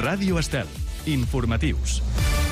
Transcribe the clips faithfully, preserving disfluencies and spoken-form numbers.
Ràdio Estel. Informatius.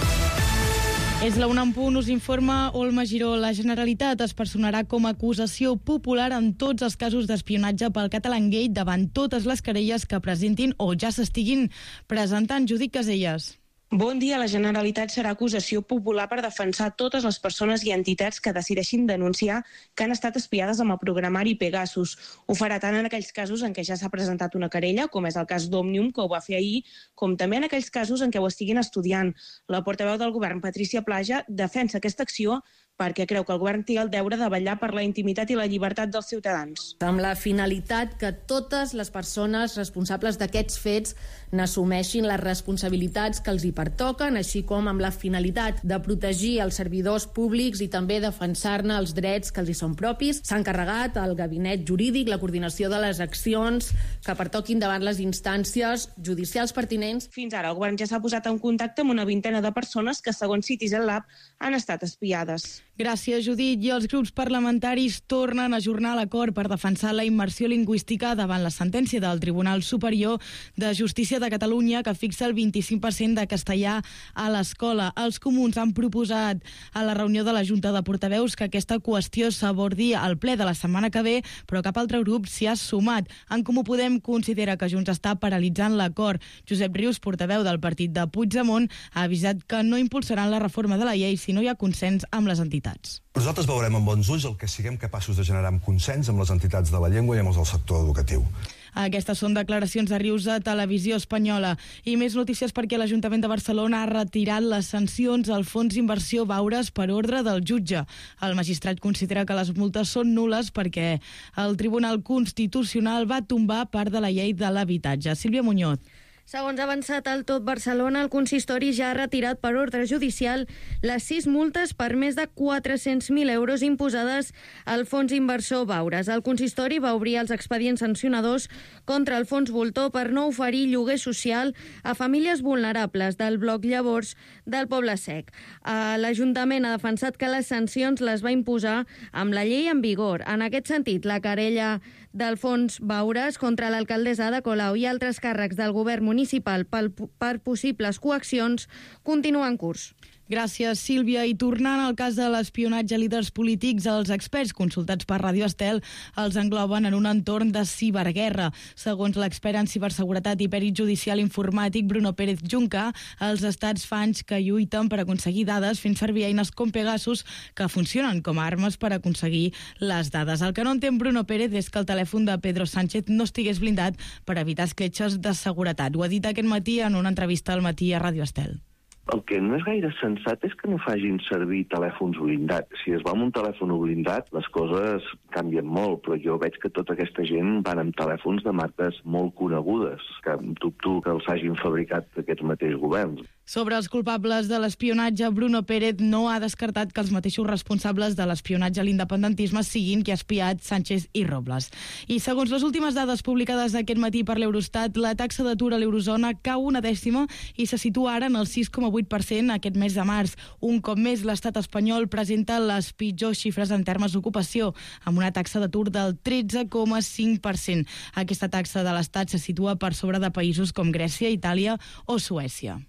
És la una en punt, us informa Olma Giró. La Generalitat es personarà com a acusació popular en tots els casos d'espionatge pel Catalangate davant totes les querelles que presentin o ja s'estiguin presentant. Judit Caselles. Bon dia. La Generalitat serà acusació popular per defensar totes les persones i entitats que decideixin denunciar que han estat espiades amb el programari Pegasus. Ho farà tant en aquells casos en què ja s'ha presentat una querella, com és el cas d'Òmnium, que ho va fer ahir, com també en aquells casos en què ho estiguin estudiant. La portaveu del govern, Patrícia Plaja, defensa aquesta acció perquè creu que el govern té el deure de vetllar per la intimitat i la llibertat dels ciutadans. Amb la finalitat que totes les persones responsables d'aquests fets n'assumeixin les responsabilitats que els hi pertoquen, així com amb la finalitat de protegir els servidors públics i també defensar-ne els drets que els hi són propis. S'ha encarregat al gabinet jurídic la coordinació de les accions que pertoquin davant les instàncies judicials pertinents. Fins ara el govern ja s'ha posat en contacte amb una vintena de persones que, segons Citizen Lab, han estat espiades. Gràcies, Judit. I els grups parlamentaris tornen a ajornar l'acord per defensar la immersió lingüística davant la sentència del Tribunal Superior de Justícia de Catalunya que fixa el vint-i-cinc per cent de castellà a l'escola. Els comuns han proposat a la reunió de la Junta de Portaveus que aquesta qüestió s'abordi al ple de la setmana que ve, però cap altre grup s'hi ha sumat. En Comú Podem considera que Junts està paralitzant l'acord. Josep Rius, portaveu del partit de Puigdemont, ha avisat que no impulsaran la reforma de la llei si no hi ha consens amb les entitats. Nosaltres veurem amb bons ulls el que siguem capaços de generar amb consens amb les entitats de la llengua i amb els del sector educatiu. Aquestes són declaracions de Rius a Televisió Espanyola. I més notícies perquè l'Ajuntament de Barcelona ha retirat les sancions al fons d'inversió Baures per ordre del jutge. El magistrat considera que les multes són nul·les perquè el Tribunal Constitucional va tombar part de la llei de l'habitatge. Sílvia Muñoz. Segons ha avançat el Tot Barcelona, el consistori ja ha retirat per ordre judicial les sis multes per més de quatre-cents mil euros imposades al fons inversor Baures. El consistori va obrir els expedients sancionadors contra el fons Voltor per no oferir lloguer social a famílies vulnerables del bloc Llavors del Poble Sec. L'Ajuntament ha defensat que les sancions les va imposar amb la llei en vigor. En aquest sentit, la querella del fons Baures contra l'alcaldessa Ada Colau i altres càrrecs del govern municipal municipal per, per possibles coaccions continua en curs. Gràcies, Sílvia. I tornant al cas de l'espionatge a líders polítics, els experts consultats per Ràdio Estel els engloben en un entorn de ciberguerra. Segons l'expert en ciberseguretat i pèrit judicial informàtic Bruno Pérez Junca, els estats fa anys que lluiten per aconseguir dades fent servir eines com Pegasus que funcionen com a armes per aconseguir les dades. El que no entén Bruno Pérez és que el telèfon de Pedro Sánchez no estigués blindat per evitar escletxes de seguretat. Ho ha dit aquest matí en una entrevista al Matí a Ràdio Estel. El que no és gaire sensat és que no facin servir telèfons blindats. Si es va amb un telèfon blindat, les coses canvien molt, però jo veig que tota aquesta gent van amb telèfons de marques molt conegudes, que dubto que els hagin fabricat aquests mateixos governs. Sobre els culpables de l'espionatge, Bruno Pérez no ha descartat que els mateixos responsables de l'espionatge a l'independentisme siguin qui ha espiat Sánchez i Robles. I segons les últimes dades publicades aquest matí per l'Eurostat, la taxa d'atur a l'eurozona cau una dècima i se situa ara en el sis coma vuit per cent aquest mes de març. Un cop més, l'estat espanyol presenta les pitjors xifres en termes d'ocupació, amb una taxa d'atur del tretze coma cinc per cent. Aquesta taxa de l'estat se situa per sobre de països com Grècia, Itàlia o Suècia.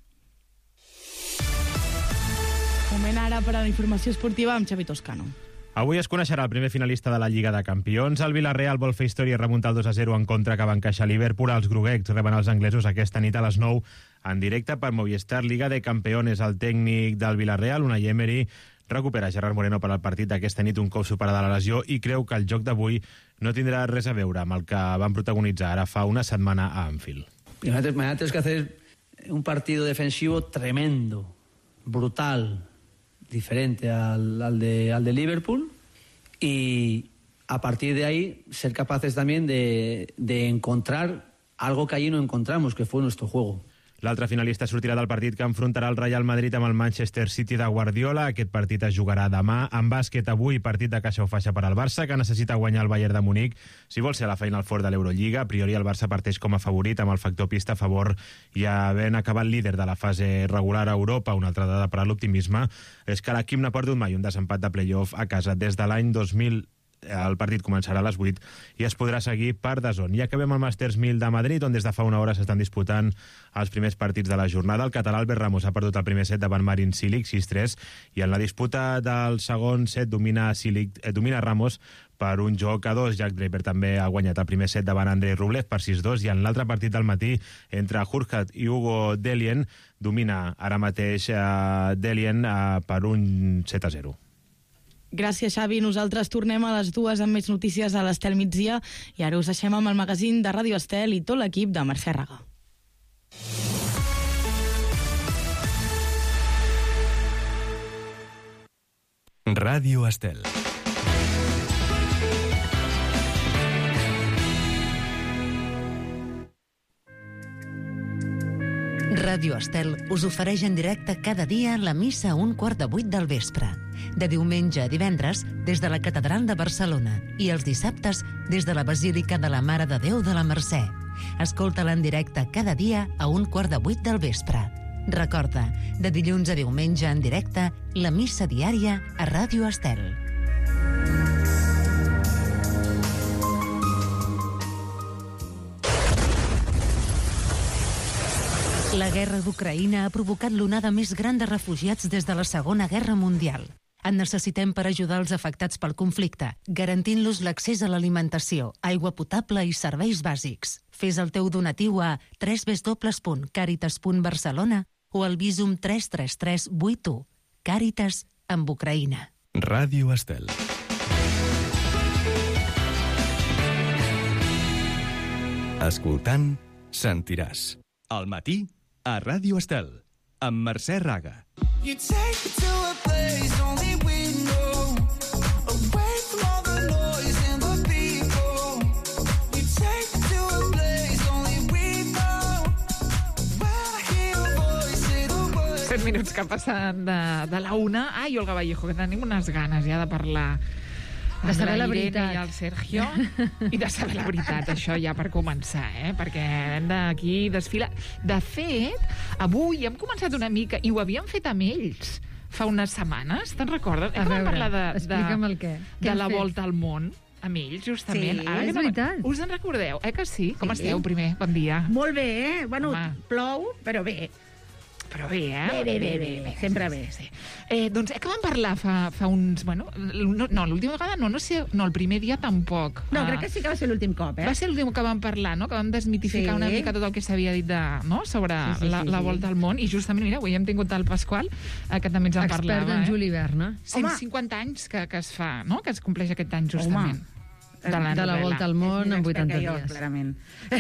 Moment ara per a la informació esportiva amb Xavi Toscano. Avui es coneixerà el primer finalista de la Lliga de Campions. El Villarreal vol fer història i remuntar el dos a zero en contra que va encaixar Liverpool. Els groguecs reben els anglesos aquesta nit a les nou en directe per Movistar. Liga de Campeones. El tècnic del Villarreal, Unai Emery, recupera Gerard Moreno per al partit d'aquesta nit un cop superada la lesió i creu que el joc d'avui no tindrà res a veure amb el que van protagonitzar ara fa una setmana a Anfield. Mañana tienes que hacer un partido defensivo tremendo, brutal, diferente al, al, de, al de Liverpool, y a partir de ahí ser capaces también de, de encontrar algo que allí no encontramos, que fue nuestro juego. L'altre finalista sortirà del partit que enfrontarà el Real Madrid amb el Manchester City de Guardiola. Aquest partit es jugarà demà. En bàsquet, avui, partit de caixa o faixa per al Barça, que necessita guanyar el Bayern de Munic si vol ser a la Final Four de l'Eurolliga. A priori, el Barça parteix com a favorit amb el factor pista a favor i havent acabat líder de la fase regular a Europa. Una altra dada per a l'optimisme és que l'equip no ha perdut mai un desempat de playoff a casa des de l'any dos mil El partit començarà a les vuit i es podrà seguir per D A Z N. I acabem el Masters mil de Madrid, on des de fa una hora s'estan disputant els primers partits de la jornada. El català Albert Ramos ha perdut el primer set davant Marin Cilic, sis tres, i en la disputa del segon set domina, Cilic, eh, domina Ramos per un joc a dos. Jack Draper també ha guanyat el primer set davant Andrei Rublev per sis dos, i en l'altre partit del matí entre Hurkacz i Hugo Dellien domina ara mateix eh, Dellien eh, per un set a zero. Gràcies, Xavi. Nosaltres tornem a les dues amb més notícies a l'Estel migdia i ara us deixem amb el magazín de Ràdio Estel i tot l'equip de Mercè Raga. Ràdio Estel. Ràdio Estel us ofereix en directe cada dia la missa a un quart de vuit del vespre. De diumenge a divendres, des de la Catedral de Barcelona, i els dissabtes, des de la Basílica de la Mare de Déu de la Mercè. Escolta-la en directe cada dia a un quart de vuit del vespre. Recorda, de dilluns a diumenge en directe, la missa diària a Ràdio Estel. La guerra d'Ucraïna ha provocat l'onada més gran de refugiats des de la Segona Guerra Mundial. En necessitem per ajudar els afectats pel conflicte, garantint-los l'accés a l'alimentació, aigua potable i serveis bàsics. Fes el teu donatiu a w w w punt caritas punt barcelona o al Visum tres tres tres vuit u. Càritas amb Ucraïna. Ràdio Estel. Escoltant, sentiràs. Al matí, a Ràdio Estel, amb Mercè Raga. You take me to a place only we know, away from all the noise and the people. You take me to a place only we know, where I hear a voice say the words. Set minuts que passen de, de la una. Ai, Olga Vallejo, que tenim unes ganes ja de parlar de saber la, la veritat. I el Sergio, i de saber la veritat, això ja per començar, eh? Perquè hem d'aquí desfilar. De fet, avui hem començat una mica, i ho havíem fet amb ells fa unes setmanes, te'n recordes? A hem veure, parlar de, explica'm el què. De Què la hem fet? volta al món, amb ells, justament. Sí, Ara és no, veritat. Us en recordeu, eh que sí? Com Sí. esteu, primer? Bon dia. Molt bé, eh? Bueno, Home. plou, però bé. Però bé, eh? Bé, bé, bé, bé, bé. Sempre bé. Sí, sí. Eh, doncs eh, que vam parlar fa, fa uns... Bueno, no, no l'última vegada no, no sé, no, el primer dia tampoc. No, Ah, crec que sí que va ser l'últim cop, eh? Va ser l'últim que vam parlar, no? Que vam desmitificar Sí. una mica tot el que s'havia dit de, no? sobre Sí, sí, la, sí, la sí. volta al món. I justament, mira, avui hem tingut el Pasqual, eh, que també ens en Expert parlava. en eh? Juli Verne. cent cinquanta anys que, que es fa, no? Que es compleix aquest any, justament. Home. De la, de la novel·la. volta al món en vuitanta jo, dies. clarament.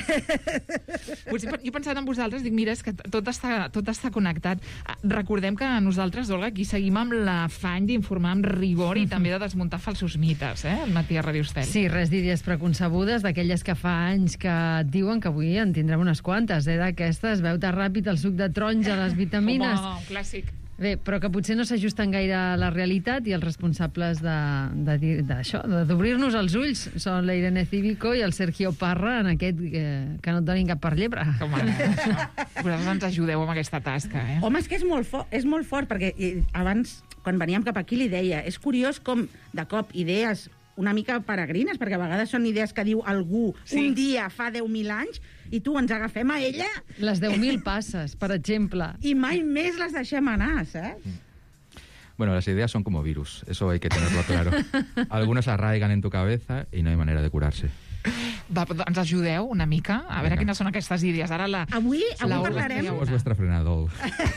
Potser, jo pensant en vosaltres, dic, mira, és que tot està, tot està connectat. Ah, Recordem que nosaltres, Olga, aquí seguim amb l'afany d'informar amb rigor i també de desmuntar falsos mites, eh? El matí a Ràdio Estel. Sí, res d'idees preconcebudes, d'aquelles que fa anys que et diuen que avui en tindrem unes quantes, eh? D'aquestes, beu-te ràpid el suc de taronja, les vitamines... Home, un clàssic. Bé, però que potser no s'ajusten gaire a la realitat i els responsables de- de dir- d'això, de, d'obrir-nos els ulls són la Irene Cívico i el Sergio Parra en aquest eh, que no et donin cap per llebre. Home, això. Vosaltres ens ajudeu amb aquesta tasca, eh? Home, és que és molt, fort, és molt fort, perquè i, abans, quan veníem cap aquí, li deia, és curiós com, de cop, idees una mica peregrines, perquè a vegades són idees que diu algú Sí. un dia fa deu mil anys, i tu ens agafem a ella... Les deu mil passes, per exemple. I mai més les deixem anar, saps? Bueno, las ideas son como virus, eso hay que tenerlo claro. Algunos arraigan en tu cabeza y no hay manera de curarse. Va, ens ajudeu una mica? A veure Vinga. quines són aquestes idees. Ara la... Avui, avui la Olga parlarem... tria Somos una. vuestra frenador.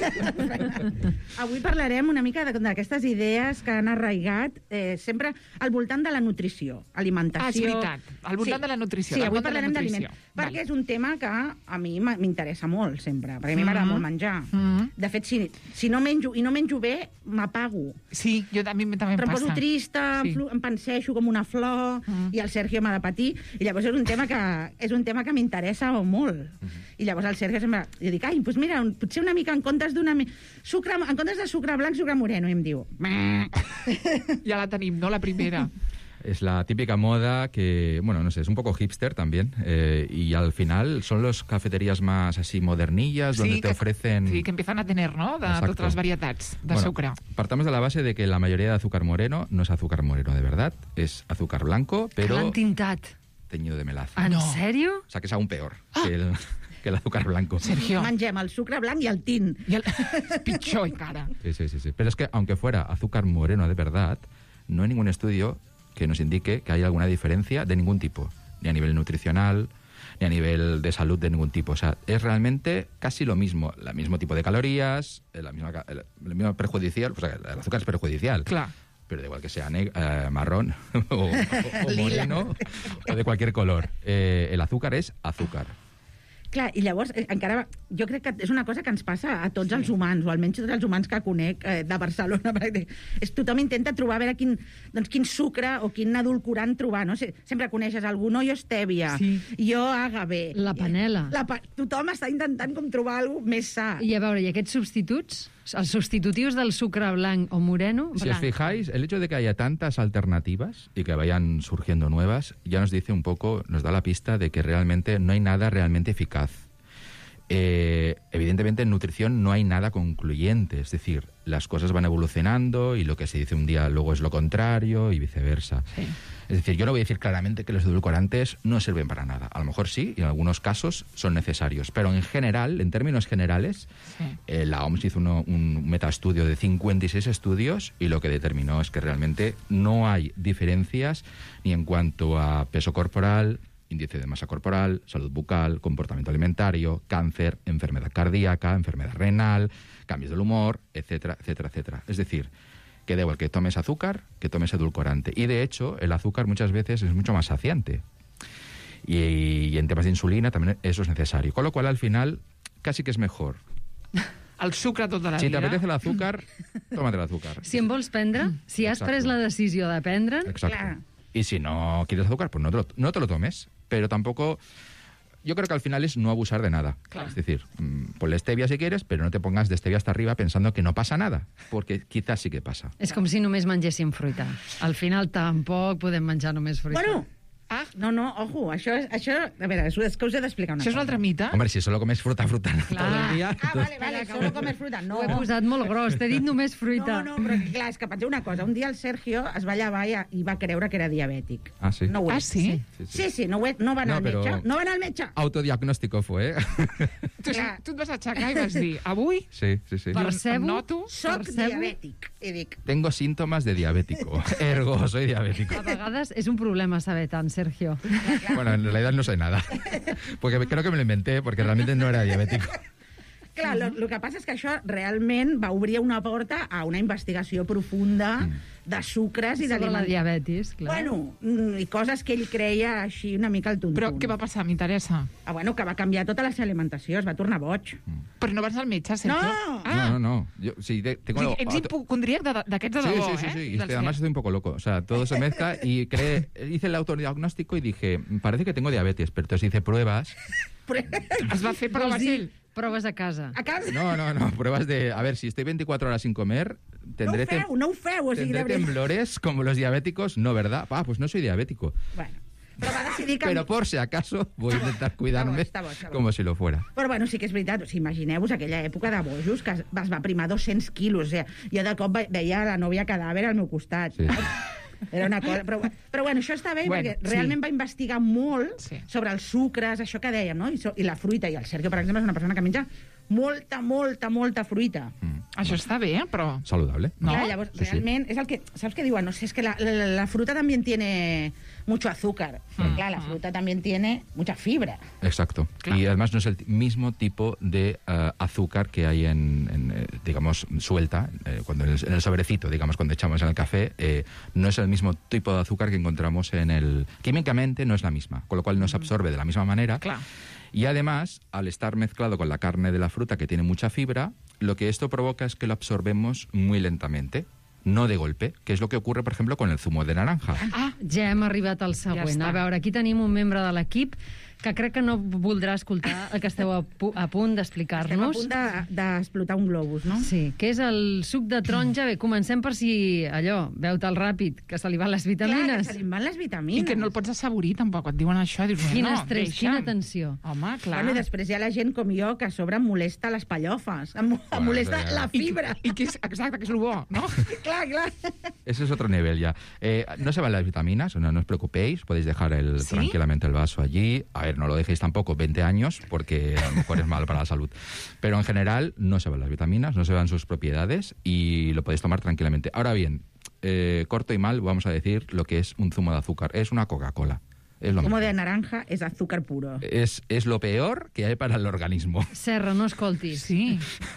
Avui parlarem una mica de- d'aquestes idees que han arraigat eh, sempre al voltant de la nutrició, alimentació... Ah, és veritat, al voltant de la nutrició, Sí, del avui món de la parlarem nutrició. d'aliment, perquè Val. és un tema que a mi m'a- m'interessa molt, sempre, perquè a mi m'agrada Mhm. molt menjar. Mhm. De fet, si, si no menjo i no menjo bé, m'apago. Sí, jo a mi també em Però em passa. poso trista, Sí. em, flu, em penseixo com una flor, Mhm. i el Sergio m'ha de patir, i llavors és un tema que, és un tema que m'interessa molt. I llavors el Sergio sempre... Jo dic, ai, doncs mira, un, potser una mica en comptes d'una... mi- Sucre, en comptes de sucre blanc, sucre moreno, i em diu... "Meh". Ja la tenim, no? La primera. es la típica moda que, bueno, no sé, es un poco hipster también. Eh, y al final son las cafeterías más así modernillas, sí, donde te que, ofrecen... Sí, que empiezan a tener, ¿no?, de Exacto. totes les varietats de bueno, sucre. Partamos de la base de que la mayoría de azúcar moreno no es azúcar moreno de verdad, es azúcar blanco, pero... L'han tintat. Teñido de melaza. ¿En sèrio? O sea, que es aún peor ah. que, el, que el azúcar blanco. Sergio. Mengem el sucre blanc i el tint. I el... pitjor encara. Sí, sí, sí, sí. Pero es que aunque fuera azúcar moreno de verdad, no hay ningún estudio que nos indique que haya alguna diferencia de ningún tipo, ni a nivel nutricional, ni a nivel de salud de ningún tipo. O sea, es realmente casi lo mismo, el mismo tipo de calorías, la misma, el, el mismo perjudicial, o sea, el azúcar es perjudicial. Claro. Pero da igual que sea neg- eh, marrón o, o, o moreno o de cualquier color. Eh, el azúcar és azúcar. Clar, i llavors, eh, encara, jo crec que és una cosa que ens passa a tots sí. els humans, o almenys tots els humans que conec eh, de Barcelona. És, tothom intenta trobar, a veure quin, doncs, quin sucre o quin edulcorant trobar, no? Sempre coneixes algú, no, jo stèvia, sí. jo agave. La panela. La pa... Tothom està intentant com trobar alguna cosa més sa. I a veure, i aquests substituts? Els substitutius del sucre blanc o moreno? Si blanc. os fijáis, el hecho de que haya tantas alternativas y que vayan surgiendo nuevas, ya nos dice un poco, nos da la pista de que realmente no hay nada realmente eficaz. Eh, evidentemente en nutrición no hay nada concluyente, es decir, las cosas van evolucionando y lo que se dice un día luego es lo contrario y viceversa. Sí. Es decir, yo no voy a decir claramente que los edulcorantes no sirven para nada. A lo mejor sí, y en algunos casos son necesarios. Pero en general, en términos generales, sí. eh, la O M S hizo uno, un metaestudio de cincuenta y seis estudios y lo que determinó es que realmente no hay diferencias ni en cuanto a peso corporal, índice de masa corporal, salud bucal, comportamiento alimentario, cáncer, enfermedad cardíaca, enfermedad renal, cambios del humor, etcétera, etcétera, etcétera. Es decir, que da igual que tomes azúcar, que tomes edulcorante. Y de hecho, el azúcar muchas veces es mucho más saciante. Y, y en temas de insulina también eso es necesario. Con lo cual, al final, casi que es mejor. El sucre tota la si vida. Si t'apetece l'azúcar, tómate l'azúcar. Si en vols prendre, si has Exacto. pres la decisió de prendre'n... Exacto. Clar. Y si no quieres azúcar, pues no te lo, no te lo tomes. Pero tampoco... Yo creo que al final es no abusar de nada. Claro. Es decir, ponle stevia si quieres, pero no te pongas de stevia hasta arriba pensando que no pasa nada, porque quizás sí que pasa. És com si només mengéssim fruita. Al final tampoc podem menjar només fruita. Bueno, ah, no, no, ojo, això és... Això, a veure, és que us he d'explicar una cosa. Això és un altre mite? Hombre, si solo comes fruta, fruta clar. todo el día... Ah, vale, vale, solo comes fruta. No. Ho he posat molt gros, t'he dit només fruita. No, no, però clar, és que penseu una cosa. Un dia el Sergio es va llevar i, i va creure que era diabètic. Ah, sí? No ho ah, sí? Sí, sí, sí no, ho no va anar no, al però... metge. No va anar al metge. Autodiagnóstico fue, ¿eh? Tu, tu et vas aixecar i vas dir, avui... Sí, sí, sí. Percebo, noto, soc diabètic. I dic... Tengo síntomas de diabético. Ergo, soy diabético. A vegades és un problema saber tant, Sergio. Bueno, en realidad no sé nada. Porque creo que me lo inventé, porque realmente no era diabético. Clar, el uh-huh. que passa és que això realment va obrir una porta a una investigació profunda mm. de sucres i sobre de la diabetis, clar. Bueno, i coses que ell creia així una mica al tuntun. Però què va passar? M'interessa. Ah, bueno, que va canviar tota la seva alimentació, es va tornar boig. Mm. Però no vas al metge, Sergio? No! Ah. No, no, no. Yo, sí, de, tengo sí, lo, ets hipocondríac d'aquests de, de sí, debò, sí, sí, eh? Sí, sí, sí. Además estoy un poco loco. O sea, todo se mezcla y cree, hice el autodiagnóstico y dije, parece que tengo diabetes, pero entonces hice pruebas. Es va fer proves ell? Pruebas a casa. A casa? No, no, no, pruebas de... A ver, si estoy veinticuatro horas sin comer, tendré, no ho feu, no ho feu, o sigui, tendré temblores como los diabéticos. No, ¿verdad? Ah, pues no soy diabético. Bueno, però va decidir que... Pero por si acaso voy a intentar cuidarme està bo, està bo, està bo. como si lo fuera. Però bueno, sí que és veritat. O sigui, imagineu-vos aquella època de bojos que es va primar dos-cents quilos. O sigui, jo de cop veia la nòvia cadàver al meu costat. Sí. Era una cosa... Però, però bueno, això està bé, bueno, perquè sí. realment va investigar molt sí. sobre els sucres, això que dèiem, no? I, so, I la fruita. I el Sergio, per exemple, és una persona que menja molta, molta, molta fruita. Mm. Això està bé, però... Saludable. No? Clar, llavors, sí, realment, sí. és el que... Saps què diuen? No sé, es que la, la, la fruta también tiene mucho azúcar. Pero mm. claro, la fruta también tiene mucha fibra. Exacto. Claro. Y además no es el mismo tipo de uh, azúcar que hay en, en eh, digamos, suelta, eh, cuando en el, en el sobrecito, digamos, cuando echamos en el café, eh, no es el mismo tipo de azúcar que encontramos en el... Químicamente no es la misma, con lo cual no se absorbe de la misma manera. Claro. Y además, al estar mezclado con la carne de la fruta que tiene mucha fibra, lo que esto provoca es que lo absorbemos muy lentamente, no de golpe, que es lo que ocurre, por ejemplo, con el zumo de naranja. Ah, ja hem arribat al següent. Ja a veure, aquí tenim un membre de l'equip que crec que no voldrà escoltar el que esteu a, pu a punt d'explicar-nos. Estem a punt d'explotar de, un globus, no? Sí, que és el suc de taronja. Bé, comencem per si allò, veu-te'l ràpid, que se li van les vitamines. Clar, que se li van les vitamines. I que no el pots assaborir, tampoc. Et diuen això, dius, quin no, estrès, deixa'm. quina tensió. Home, clar. Bueno, i després hi ha la gent com jo que a sobre molesta les pallofes, em, em Bueno, molesta ja. la fibra. I, i que és, exacte, que és el bo, no? Clar, clar. Ese es otro nivel ya. Eh, no se van las vitaminas, no, no os preocupéis, podéis dejar el, ¿Sí? tranquilamente el vaso allí. A ver, no lo dejéis tampoco veinte años, porque a lo mejor es malo para la salud. Pero en general no se van las vitaminas, no se van sus propiedades y lo podéis tomar tranquilamente. Ahora bien, eh, corto y mal, vamos a decir lo que es un zumo de azúcar. Es una Coca-Cola. Es lo Zumo mejor. de naranja es azúcar puro. Es, es lo peor que hay para el organismo. Serra, no escoltis. Sí.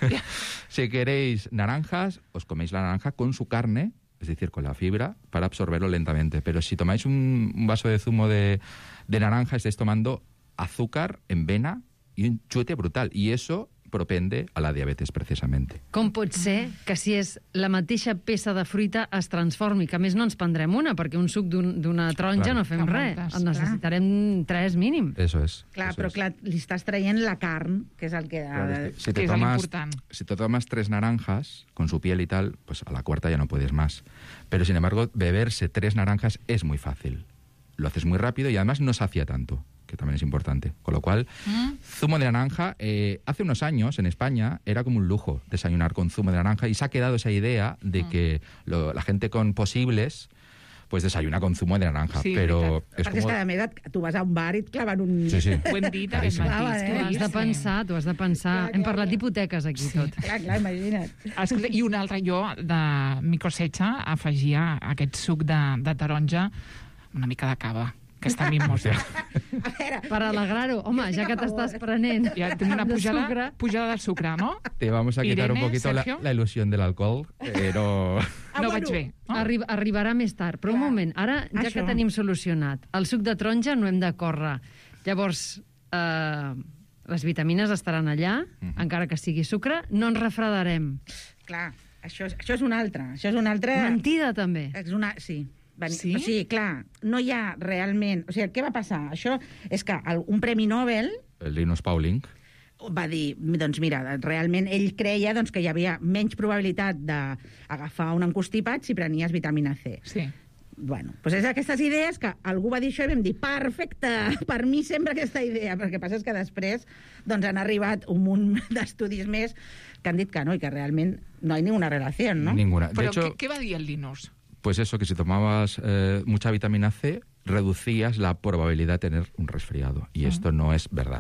Si queréis naranjas, os coméis la naranja con su carne, es decir, con la fibra, para absorberlo lentamente. Pero si tomáis un, un vaso de zumo de, de naranja, estáis tomando azúcar en vena y un chute brutal. Y eso propende a la diabetes, precisamente. Com pot ser que si és la mateixa peça de fruita es transformi? Que a més no ens prendrem una, perquè un suc d'un- d'una taronja Claro. no fem Que res. moltes, En necessitarem tres mínim. Eso es. Clar, eso però es. clar, li estàs traient la carn, que és el que... Claro, es que si, que te es tomas, l'important. si te tomas tres naranjas con su piel y tal, pues a la cuarta ya no puedes más. Pero sin embargo, beberse tres naranjas es muy fácil. Lo haces muy rápido y además no sacia tanto, que también es importante. Con lo cual, Mm. zumo de naranja, eh, hace unos años en España era como un lujo desayunar con zumo de naranja y se ha quedado esa idea de Mm. que lo- la gente con posibles pues desayuna con zumo de naranja. Sí, pero es Perquè és como... que, a més, et- tu vas a un bar i et claven un... Sí, sí. Ho hem dit aquest Claríssim. matí. Ah, és eh? Tu has de claríssim. pensar, tu has de pensar. Clar, Hem clar, parlat clar. d'hipoteques aquí tot. Clar, clar, imagina't. Escolta, i un altre, jo, de mi cosecha, afegia aquest suc de, de taronja, una mica de cava, que està mimosa. A veure, Per alegrar-ho. Home, ja que t'estàs prenent Ja tinc una de pujada, sucre... pujada del sucre, no? Te vamos a quitar Irene, un poquito la, Sergio. la ilusión del alcohol, pero... Ah, no bueno. vaig bé. No? Arri arribarà més tard. Però un Clar. moment, ara, ja Això. que tenim solucionat el suc de taronja, no hem de córrer. Llavors, eh, les vitamines estaran allà, Mhm. encara que sigui sucre, no ens refredarem. clar, això, és- això és un altre. Això és un altre... Mentida, també. És una... Sí. Va- Sí? O sigui, clar, no hi ha realment... O sigui, què va passar? Això és que el, un Premi Nobel El Linus Pauling. va dir, doncs mira, realment ell creia doncs, que hi havia menys probabilitat d'agafar un encostipat si prenies vitamina C. Sí. Bueno, doncs és aquestes idees que algú va dir això i vam dir, perfecte, per mi sempre aquesta idea, però el que passa és que després doncs, han arribat un munt d'estudis més que han dit que no, i que realment no hi ha ninguna relació, no? Ninguna. De Però hecho, què, què va dir el Linus? pues eso, que si tomabas eh, mucha vitamina C, reducías la probabilidad de tener un resfriado. Y esto no es verdad.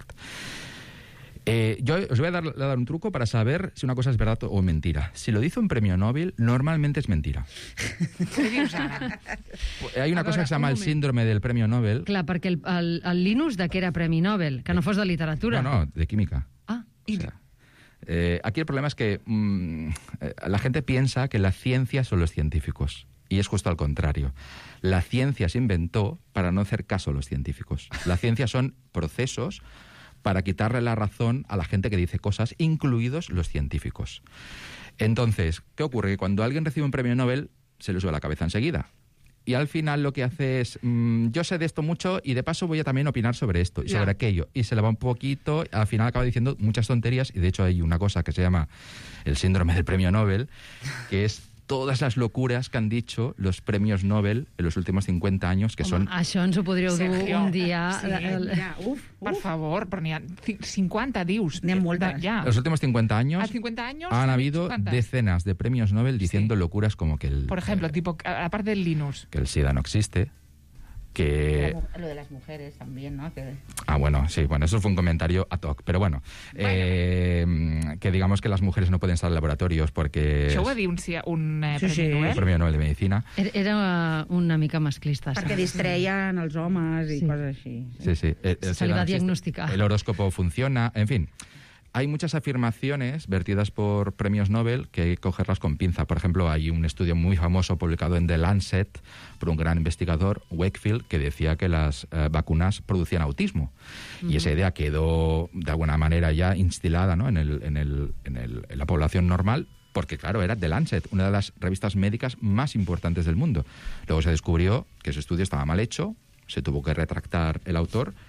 Eh, yo os voy a dar, a dar un truco para saber si una cosa es verdad o mentira. Si lo dice un premio Nobel, normalmente es mentira. Què dius ara? Hay una A cosa veure, que se llama un el moment. síndrome del premio Nobel. Clar, perquè el, el, el Linus de què era Premi Nobel? Que no fos de literatura. No, no, de química. Ah, O sea, eh, aquí el problema es que mm, eh, la gente piensa que la ciencia son los científicos. Y es justo al contrario. La ciencia se inventó para no hacer caso a los científicos. La ciencia son procesos para quitarle la razón a la gente que dice cosas, incluidos los científicos. Entonces, ¿qué ocurre? Que cuando alguien recibe un premio Nobel, se le sube la cabeza enseguida. Y al final lo que hace es, mmm, yo sé de esto mucho y de paso voy a también opinar sobre esto y Ya. sobre aquello. Y se le va un poquito, al final acaba diciendo muchas tonterías y de hecho hay una cosa que se llama el síndrome del premio Nobel, que es todas las locuras que han dicho los premios Nobel en los últimos cincuenta años, que home, son... això ens ho podríeu dur Sergio, un dia... sí, el- Ja, uf, Per uf. favor, però n'hi ha ci- cinquanta, dius. N'hi ha moltes. De- Ja. En los últimos cincuenta años A cincuenta años han habido ¿cuántas? decenas de premios Nobel diciendo locuras como que el, Por ejemplo, tipo, aparte del Linus. que el SIDA no existe, que... Lo de las mujeres también, ¿no? Que... Ah, bueno, sí, bueno, eso fue un comentario ad hoc, pero bueno, eh, que digamos que las mujeres no pueden estar en laboratorios porque Això ho es va dir un, ci- un eh, Sí, Premi sí. el Nobel. premio Nobel de Medicina. Era- Era una mica masclista, Perquè això. distreien els homes i Sí. coses així. Sí, sí. el- el Se le SIDA va a no existe, diagnosticar. El horóscopo funciona, en fin. Hay muchas afirmaciones vertidas por premios Nobel que hay que cogerlas con pinza. Por ejemplo, hay un estudio muy famoso publicado en The Lancet por un gran investigador, Wakefield, que decía que las eh, vacunas producían autismo. Y esa idea quedó, de alguna manera, ya instilada, ¿no? en, el, en, el, en, el, en la población normal, porque, claro, era The Lancet, una de las revistas médicas más importantes del mundo. Luego se descubrió que ese estudio estaba mal hecho, se tuvo que retractar el autor,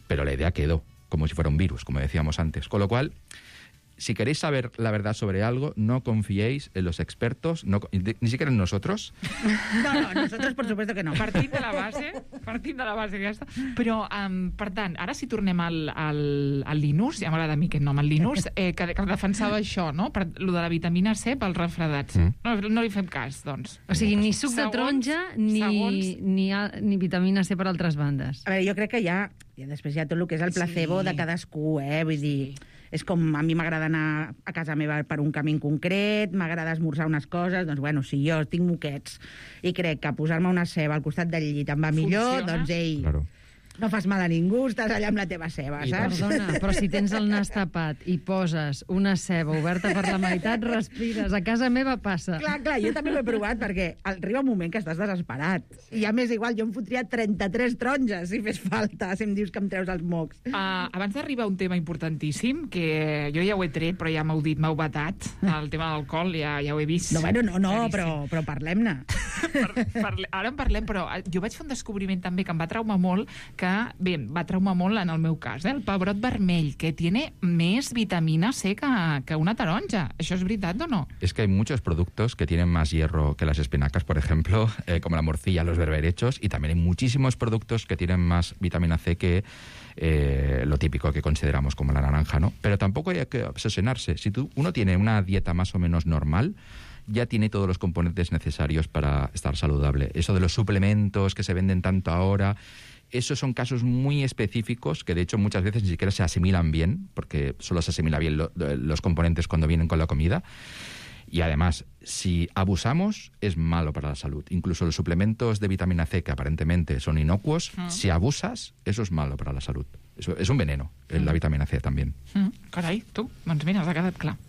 pero la idea quedó, como si fuera un virus, como decíamos antes. Con lo cual, si queréis saber la verdad sobre algo, no confiéis en los expertos, no, ni siquiera en nosotros. No, no, nosotros por supuesto que no. Partint de la base, partint de la base aquesta. Però, um, per tant, ara si tornem al, al, al Linus, ja m'agrada a mi aquest nom, el Linus, eh, que, que defensava això, no? Per, lo de la vitamina C pels refredats. Mm. No, no li fem cas, doncs. O sigui, ni suc de taronja ni, ni, ni vitamina C per altres bandes. A veure, jo crec que ja, ja després hi ha tot el que és el placebo sí. de cadascú, eh? Vull dir... Sí. És com a mi m'agrada anar a casa meva per un camí concret, m'agrada esmorzar unes coses, doncs bueno, si jo tinc moquets i crec que posar-me una ceba al costat del llit em va millor, funciona? Doncs ei... Claro. No fas mal a ningú, estàs allà amb la teva ceba, I saps? Perdona, però si tens el nas tapat i poses una ceba oberta per la meitat, respires. A casa meva passa. Clar, clar, jo també l'he provat, perquè arriba un moment que estàs desesperat. I a més, igual, jo em fotria trenta-tres taronges, si fes falta, si em dius que em treus els mocs. Uh, abans d'arribar a un tema importantíssim, que jo ja ho he tret, però ja m'heu dit, m'heu batat, el tema de l'alcohol, ja, ja ho he vist. No, bueno, no, no, però, però parlem-ne. per, parle, ara en parlem, però jo vaig fer un descobriment també que em va traumar molt, que que, bé, va traumar molt en el meu cas, eh? El pebrot vermell, que tiene més vitamina C que, que una taronja. ¿Això es veritat o no? Es que hay muchos productos que tienen más hierro que las espinacas, por ejemplo, eh, como la morcilla, los berberechos, y también hay muchísimos productos que tienen más vitamina C que eh, lo típico que consideramos como la naranja, ¿no? Pero tampoco hay que obsesionarse. Si tú, uno tiene una dieta más o menos normal, ya tiene todos los componentes necesarios para estar saludable. Eso de los suplementos que se venden tanto ahora, esos son casos muy específicos que de hecho muchas veces ni siquiera se asimilan bien, porque solo se asimila bien lo, los componentes cuando vienen con la comida. Y además, si abusamos, es malo para la salud. Incluso los suplementos de vitamina C, que aparentemente son inocuos, mm. si abusas, eso es malo para la salud. Eso es un veneno, mm. la vitamina C también. Mm. Carai, tu, doncs mira, ha quedat clar.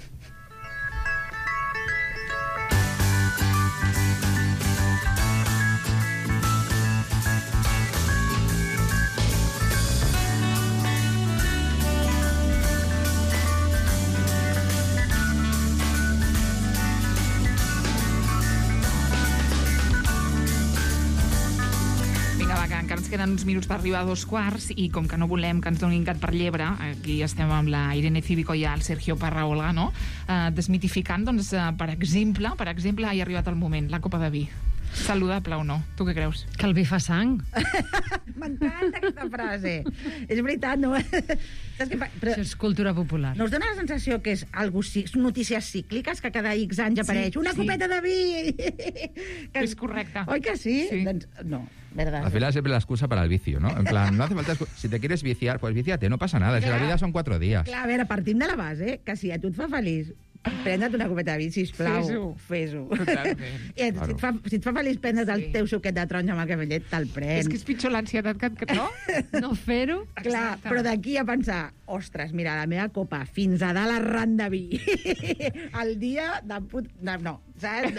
Queden uns minuts per arribar a dos quarts i com que no volem que ens donin gat per llebre, aquí estem amb la Irene Cívico i el Sergio Parra-Olga, no? Eh, desmitificant, doncs, eh, per exemple, per exemple, ha arribat el moment, la copa de vi. Saludable o no? Tu què creus? Que el vi fa sang. M'encanta aquesta frase. És veritat, no? Saps què fa? Però això és cultura popular. No us dona la sensació que és algo, notícies cícliques, que cada X anys apareix sí, una sí. copeta de vi? Que és correcte. Oi que sí? Sí. Doncs no. ¿Verdad? Al final siempre la excusa para el vicio, ¿no? En plan, no hace falta... Si te quieres viciar, pues víciate, no pasa nada. Clar, si la vida son cuatro días. Clar, a veure, partim de la base que si a tu et fa feliç prendre't una copeta de vi, sisplau, fes-ho. Fes-ho. Totalment. I claro. si, et fa, si et fa feliç prendre't sí. el teu suquet de taronja amb el cafè llet, te'l prens. És que és pitjor l'ansietat que, que no? No fer-ho? Clar, però d'aquí a pensar, ostres, mira, la meva copa fins a dalt arran de vi. El dia de put... No, no, saps?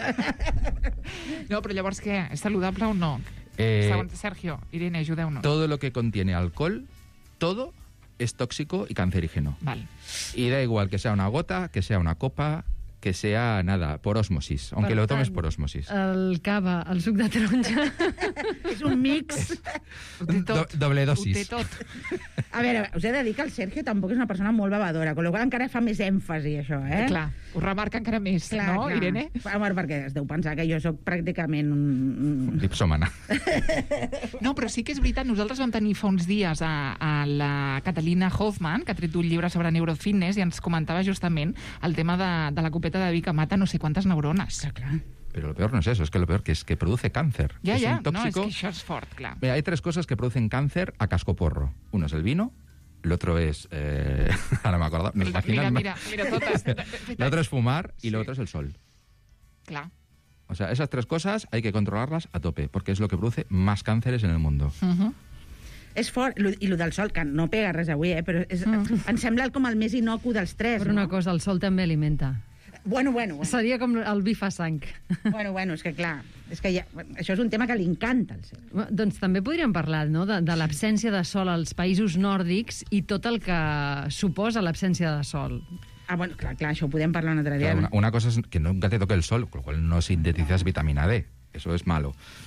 No, però llavors què? És saludable o no? Eh, Segons Sergio, Irene, ayudeu-nos. Todo lo que contiene alcohol, todo es tóxico y cancerígeno. Vale. Y da igual que sea una gota, que sea una copa, que sea nada, por osmosis, aunque per lo tomes tant, por osmosis. El cava, el suc de taronja... És un mix. Do, doble dosis. Ho té tot. A veure, us he de dir que el Sergio tampoc és una persona molt bevadora, amb la qual encara fa més èmfasi, això, eh? Clar, ho remarca encara més, clar, no, clar. Irene? Home, perquè es deu pensar que jo sóc pràcticament un... Dipsòmana. No, però sí que és veritat, nosaltres vam tenir fa uns dies a, a la Catalina Hoffman, que ha tret un llibre sobre neurofitness, i ens comentava justament el tema de, de la copeta de vi que mata no sé quantes neurones. Clar, clar. Pero lo peor no es eso, es que lo peor que es que produce cáncer. Ya, es ya, un tóxico. no, es que això és fort, clar. Mira, hay tres cosas que producen cáncer a cascoporro. Uno es el vino, el otro es... Eh, ahora me acuerdo. Me mira, mira, mira, totes. El otro es fumar y sí. lo otro es el sol. Clar. O sea, esas tres cosas hay que controlarlas a tope, porque es lo que produce más cánceres en el mundo. Uh-huh. És fort, i el del sol, que no pega res avui, eh, però és, mm. em sembla com el més inocu dels tres. Però no? una cosa, el sol també alimenta. Bueno, bueno, bueno. Seria com el vi fa sang. Bueno, bueno, és que clar, és que ja, això és un tema que li encanta al cel. Doncs també podríem parlar, no?, de, de l'absència de sol als països nòrdics i tot el que suposa l'absència de sol. Ah, bueno, clar, clar, això ho podem parlar un altre dia. Claro, una, una cosa es que nunca te toque el sol, con lo cual no sintetizas vitamina D. Eso es malo.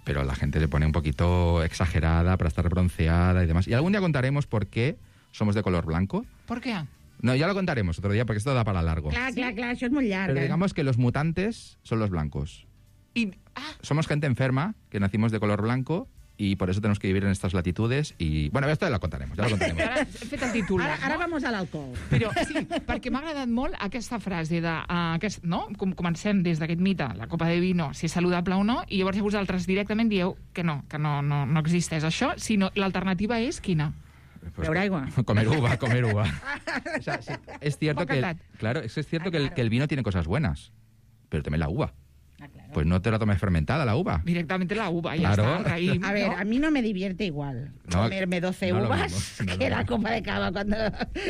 pero la gente se pone un poquito exagerada para estar bronceada y demás. Y algún día contaremos por qué somos de color blanco. ¿Por qué? No, ya lo contaremos otro día, porque esto da para largo. Clar, clar, clar, això és molt llarg. Pero digamos que los mutantes son los blancos. Y, ah. Somos gente enferma, que nacimos de color blanco, y por eso tenemos que vivir en estas latitudes. Y bueno, esto ya lo contaremos, ya lo contaremos. Ara hem fet el titular, Ara, ara no? vamos a l'alcohol. Però sí, perquè m'ha agradat molt aquesta frase de... Uh, aquest, no? Com comencem des d'aquest mite, la copa de vino, si és saludable o no, i llavors vosaltres directament dieu que no, que no, no, no existeix això, sinó l'alternativa és quina? Pues, beure aigua. Comer uva, comer uva. O sea, sí, es cierto que, el, claro, es cierto que el, que el vino tiene cosas buenas, pero también la uva. Ah, claro. Pues no te la tomes fermentada la uva. Directamente la uva, ya Claro. está, el raïm, A ver, ¿no? a mí no me divierte igual No, comerme doce no lo uvas mismo, no lo que la mismo. copa de cava cuando...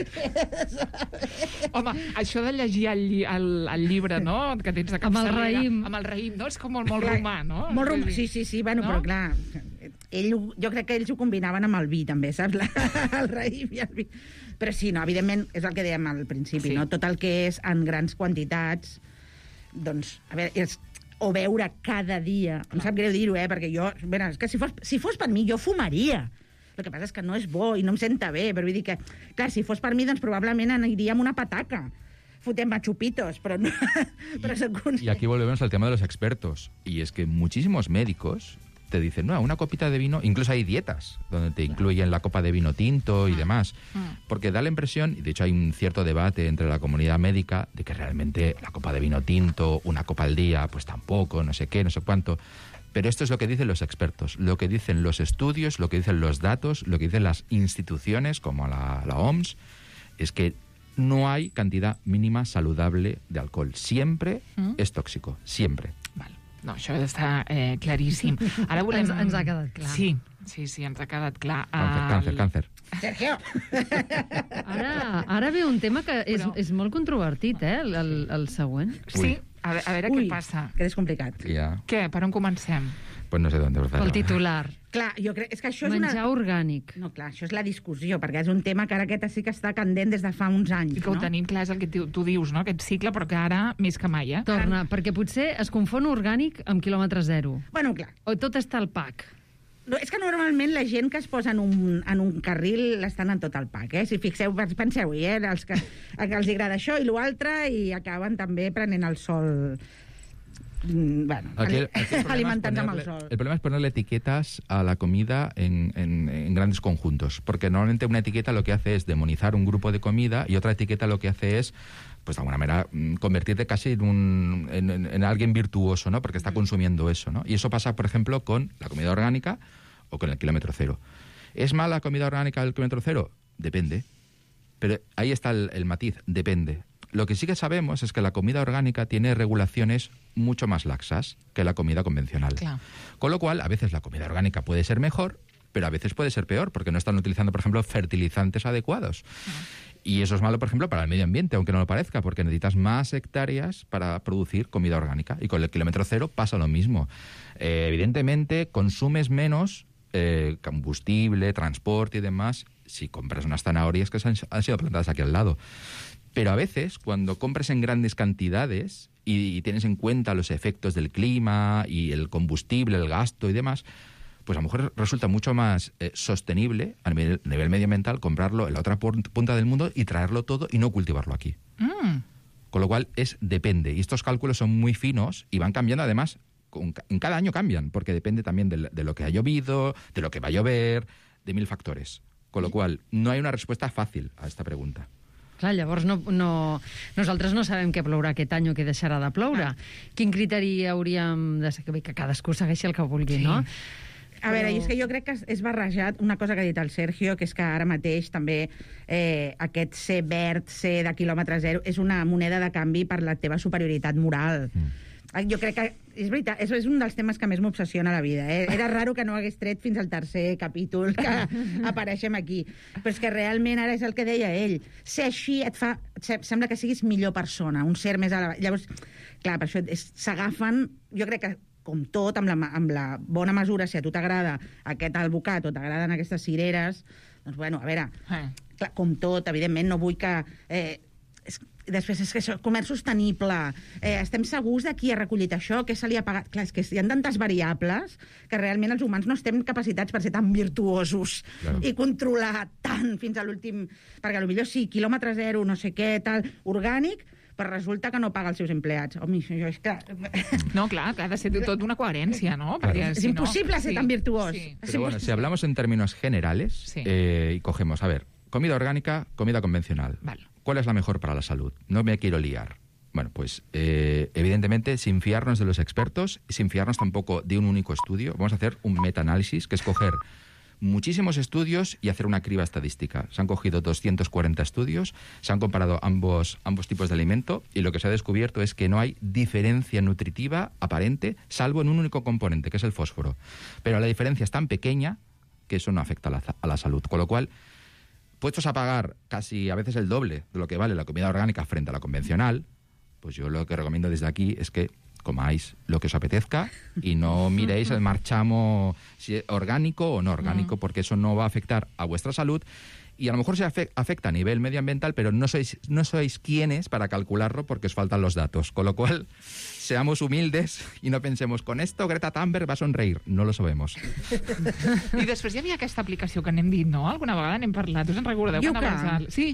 Home, això de llegir el, lli el, el llibre, no?, que tens a Amb el capçalera, raïm. amb el raïm, no? És com molt, molt Clar, romà, no? Molt romà, Vull dir, sí, sí, sí, bueno, no? però clar, ell, ho- jo crec que ells ho combinaven amb el vi, també, saps? La, el raïm i el vi. Però sí, no, evidentment, és el que dèiem al principi, Sí. no? Tot el que és en grans quantitats, doncs, a veure, és, o beure cada dia. Em sap greu dir-ho, eh? Perquè jo, bé, és que si fos, si fos per mi, jo fumaria. El que passa és que no és bo i no em senta bé, però vull dir que, clar, si fos per mi, doncs probablement aniria amb una pataca. Fotem a chupitos, però no... però soc conscient. Y aquí volvemos al tema de los expertos. Y es que muchísimos médicos te dicen, no, una copita de vino, incluso hay dietas donde te incluyen la copa de vino tinto y demás, porque da la impresión, y de hecho hay un cierto debate entre la comunidad médica, de que realmente la copa de vino tinto, una copa al día, pues tampoco, no sé qué, no sé cuánto. Pero esto es lo que dicen los expertos, lo que dicen los estudios, lo que dicen los datos, lo que dicen las instituciones como la, la O M S, es que no hay cantidad mínima saludable de alcohol. Siempre Mm. es tóxico, siempre. No, això està eh, claríssim. Ara volem... Ens- ens ha quedat clar. Sí, sí, sí, ens ha quedat clar. Cáncer, cáncer, El- cáncer. Sergio! Ara, ara ve un tema que és, és molt controvertit, eh, el, el, el següent. Sí, a, ve- a veure Ui, què passa. que és complicat. Ya, Què? Per on comencem? pues no sé dónde empezar. Pel titular. Clar, jo crec... És que això és Menjar una... orgànic. No, clar, això és la discussió, perquè és un tema que ara aquest sí que està candent des de fa uns anys, I que ho no? tenim clar, és el que tu, tu dius, no?, aquest cicle, però que ara més que mai, eh? Torna, perquè potser es confon orgànic amb quilòmetre zero. Bueno, clar. O tot està al pack. No, és que normalment la gent que es posa en un, en un carril estan en tot el pack, eh? Si fixeu, penseu-hi, eh? Els que, que els agrada això i l'altre i acaben també prenent el sol... Mm, bueno, Aquí el- ali- aquí el problema es alimentant-se amb el ponerle- sol. El problema es ponerle etiquetas a la comida en, en- en grandes conjuntos, porque normalmente una etiqueta lo que hace es demonizar un grupo de comida y otra etiqueta lo que hace es, pues de alguna manera, mm, convertirte casi en, un, en, en- en alguien virtuoso, ¿no? Porque está consumiendo eso, ¿no? Y eso pasa, por ejemplo, con la comida orgánica o con el kilómetro cero. ¿Es mala la comida orgánica del kilómetro cero? Depende. Pero ahí está el, el matiz, depende. Lo que sí que sabemos es que la comida orgánica tiene regulaciones mucho más laxas que la comida convencional. Clar. Con lo cual, a veces la comida orgánica puede ser mejor, pero a veces puede ser peor, porque no están utilizando, por ejemplo, fertilizantes adecuados. Y eso es malo, por ejemplo, para el medio ambiente, aunque no lo parezca, porque necesitas más hectáreas para producir comida orgánica. Y con el kilómetro cero pasa lo mismo. Eh, evidentemente, consumes menos eh, combustible, transporte y demás si compras unas zanahorias que se han, han sido plantadas aquí al lado. Pero a veces, cuando compras en grandes cantidades y, y tienes en cuenta los efectos del clima y el combustible, el gasto y demás, pues a lo mejor resulta mucho más eh, sostenible a nivel, a nivel medioambiental comprarlo en la otra pu- punta del mundo y traerlo todo y no cultivarlo aquí. Mm. Con lo cual, es depende. Y estos cálculos son muy finos y van cambiando además, con, en cada año cambian, porque depende también de, de lo que ha llovido, de lo que va a llover, de mil factores. Con lo cual, no hay una respuesta fácil a esta pregunta. Clar, llavors no, no, nosaltres no sabem què plourà aquest any o què deixarà de ploure. Quin criteri hauríem de seguir? Que cadascú segueixi el que vulgui, Sí. no? A veure, i és que jo crec que és barrejat una cosa que ha dit el Sergio, que és que ara mateix també eh, aquest ser verd, ser de quilòmetre zero, és una moneda de canvi per la teva superioritat moral. Mm. Jo crec que, és veritat, és, és un dels temes que més m'obsessiona a la vida. Eh? Era raro que no hagués tret fins al tercer capítol que apareixem aquí. Però és que realment ara és el que deia ell. Ser així et fa... se- Sembla que siguis millor persona, un ser més elevat. Llavors, clar, per això és- s'agafen... Jo crec que com tot, amb la, ma- amb la bona mesura, si a tu t'agrada aquest albocat o t'agraden aquestes cireres, doncs, bueno, a veure, Eh. clar, com tot, evidentment, no vull que... Eh, és, després és que això, comerç sostenible, eh, estem segurs de qui ha recollit això, què se li ha pagat... Clar, és que hi ha tantes variables que realment els humans no estem capacitats per ser tan virtuosos claro. i controlar tant fins a l'últim... Perquè potser sí, quilòmetre zero, no sé què, tal, orgànic, però resulta que no paga els seus empleats. Home, això és que... No, clar, ha de ser tot una coherència, ¿no? Porque, claro. Es si imposible no, ser sí, tan virtuoso. Sí. Pero bueno, si hablamos en términos generales sí. eh, y cogemos, a ver, comida orgánica, comida convencional. Vale. ¿Cuál es la mejor para la salud? No me quiero liar. Bueno, pues eh, evidentemente sin fiarnos de los expertos y sin fiarnos tampoco de un único estudio, vamos a hacer un metaanálisis, que es coger muchísimos estudios y hacer una criba estadística. Se han cogido doscientos cuarenta estudios, se han comparado ambos, ambos tipos de alimento y lo que se ha descubierto es que no hay diferencia nutritiva aparente, salvo en un único componente, que es el fósforo. Pero la diferencia es tan pequeña que eso no afecta a la, a la salud. Con lo cual, puestos a pagar casi a veces el doble de lo que vale la comida orgánica frente a la convencional, pues yo lo que recomiendo desde aquí es que comáis lo que os apetezca y no miréis el marchamo si es orgánico o no orgánico, porque eso no va a afectar a vuestra salud y a lo mejor se afecta a nivel medioambiental, pero no sois, no sois quienes para calcularlo porque os faltan los datos. Con lo cual, seamos humildes i no pensemos, con esto Greta Thunberg va a sonreír. No lo sabemos. I després hi havia aquesta aplicació que n'hem dit, no? Alguna vegada n'hem parlat. Us en recordeu? Yuka. Sí.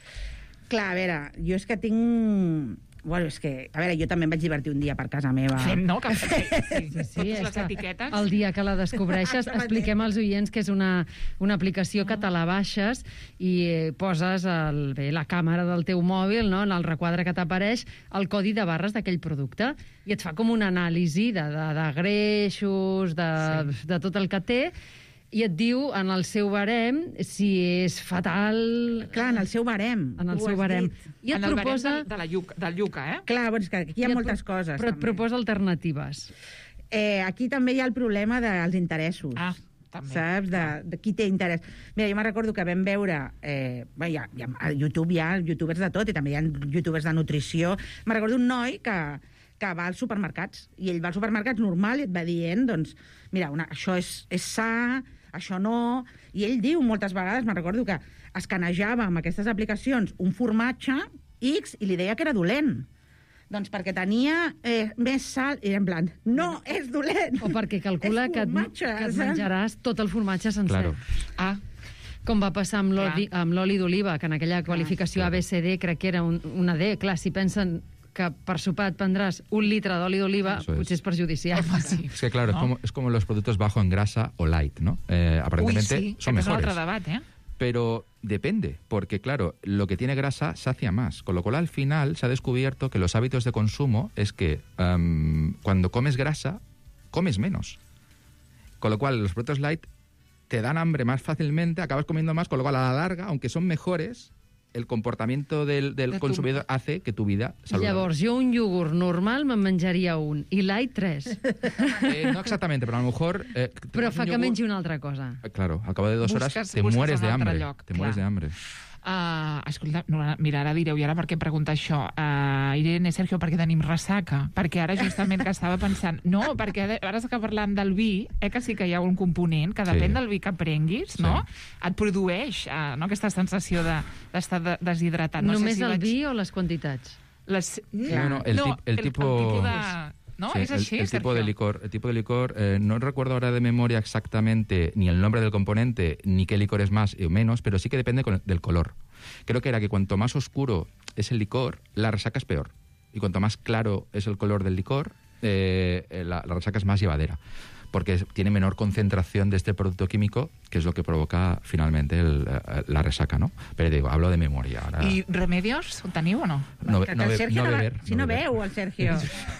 Clar, a veure, jo és que tinc... Bueno, és que, a veure, jo també em vaig divertir un dia per casa meva. Fem, no? Que, sí, sí, sí, sí, totes les etiquetes. El dia que la descobreixes, expliquem als oients que és una, una aplicació que te la baixes i eh, poses el, bé, la càmera del teu mòbil, no? En el requadre que t'apareix, el codi de barres d'aquell producte i et fa com una anàlisi de, de, de greixos, de, sí. de tot el que té, i et diu en el seu barem si és fatal... Clar, en el seu barem. En el seu barem. I et en el proposa... barem de, de la Yuca, del Yuca, eh? Clar, doncs que aquí hi ha moltes coses. Però et també. proposa alternatives. Eh, aquí també hi ha el problema dels interessos. Ah, també. Saps? De, de qui té interès. Mira, jo me'n recordo que vam veure... Eh, bé, ja, ja, a YouTube hi ha youtubers de tot i també hi ha youtubers de nutrició. Me'n recordo un noi que... que va als supermercats, i ell va als supermercats normal i et va dient, doncs, mira, una, això és, és sa, això no... I ell diu moltes vegades, me'n recordo que escanejava amb aquestes aplicacions un formatge X i li deia que era dolent. Doncs perquè tenia eh, més sal, i era en plan, no, és dolent! O perquè calcula que et, que et menjaràs tot el formatge sencer. Claro. Ah, com va passar amb l'oli d'oliva, que en aquella qualificació A B C D crec que era un, una D. Clar, si pensen que per sopar et prendràs un litre d'oli d'oliva, potser és perjudicial. Sí. Es que claro, ¿no? es, como, es como los productos bajo en grasa o light, ¿no? Eh, aparentemente Uy, sí, son mejores. Es otro debate, ¿eh? Pero depende, porque claro, lo que tiene grasa sacia más, con lo cual al final se ha descubierto que los hábitos de consumo es que um, cuando comes grasa, comes menos. Con lo cual los productos light te dan hambre más fácilmente, acabas comiendo más, con lo cual a la larga, aunque son mejores, el comportamiento del, del de consumidor tu... hace que tu vida saludable. Llavors, jo un iogurt normal me'n menjaria un, i light tres. Eh, no exactamente, pero a lo mejor... Eh, però fa que yogur... mengi una altra cosa. Claro, al cabo de dos busques, horas te mueres de hambre. Lloc, te mueres de hambre. Uh, escolta, no, mira, ara direu, i ara per què em pregunta això? Uh, Irene, Sergio, per què tenim ressaca? Perquè ara justament que estava pensant... No, perquè ara que parlant del vi, eh, que sí que hi ha un component que depèn sí. del vi que prenguis, no? Sí. Et produeix uh, no, aquesta sensació d'estar de, de, deshidratat. No Només sé si el vaig... vi o les quantitats? Les... No, no, el, no, tip, el, el tipo... El, el tipus de... ¿No? Sí, ¿Es así, el, el tipo Sergio? de licor, el tipo de licor eh, no recuerdo ahora de memoria exactamente ni el nombre del componente ni qué licor es más o menos, pero sí que depende con, del color. Creo que era que cuanto más oscuro es el licor, la resaca es peor. Y cuanto más claro es el color del licor, eh, la, la resaca es más llevadera. Porque tiene menor concentración de este producto químico, que es lo que provoca finalmente el, la resaca, ¿no? Pero digo, hablo de memoria. Ahora... I remedios ho teniu o no? No, no, no, Sergio no no beber. Si no, no beber. veu, el Sergio.